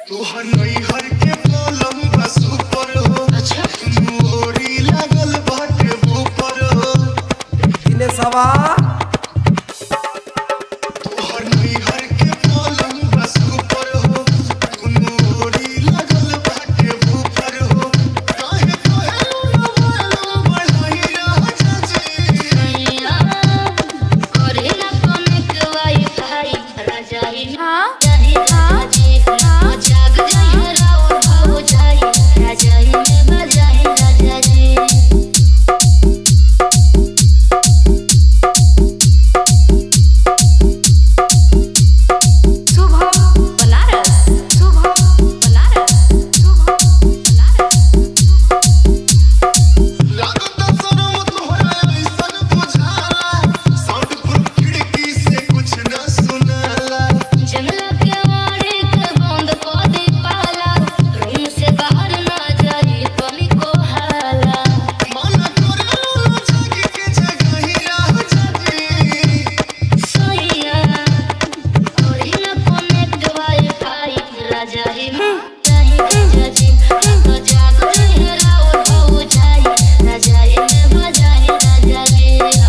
तोहर नैहर के पलंग बा सुपर हो। अच्छा मोरी लागल बाटे ऊपर हो। दिने सवा तोहर नैहर के पलंग बा सुपर हो। मोरी लागल बाटे ऊपर हो। काहे काहे उड़वालो बढ़ाई राजा जी। सैया करे ना कनेक्ट वाईफाई राजा ही हाँ जाही राजा जी हो जाग जाई राव हो जाई राजा ही में बजाई राजा जी। लागत शरम तोहरा ऐसन बुझाला। साउंड प्रूफ खिड़की से कुछ न सुनाला। जंगला के वाड़े के बंद कर दे पाला रूम से बाहर ना जाई कमी को हाला। मन करे जागी के जगाही राजा जी। सैया करे ना कनेक्ट वाईफाई राजा ही जाही राजा जी हो जाग जाई राव हो जाई राजा ही में बजाई राजा जी।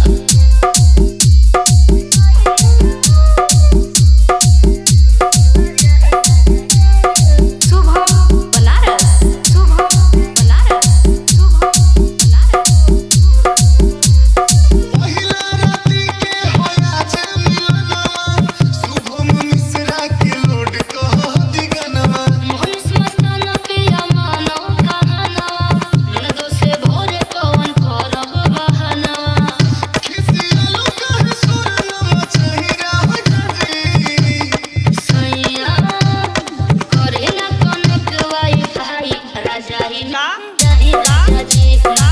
पहिला राती के होया जे मिलनवा। शुभम मिश्रा के लोड कह दिगनवा। मोहन मस्ताना पिया मानो कहनवा नंदो से भोरे कौन करब बहनवा। खिसियालो कह सुरनवा चाही राजा जी। सैया करे ना कनेक्ट वाईफाई राजा ही का? जाही राजा जी।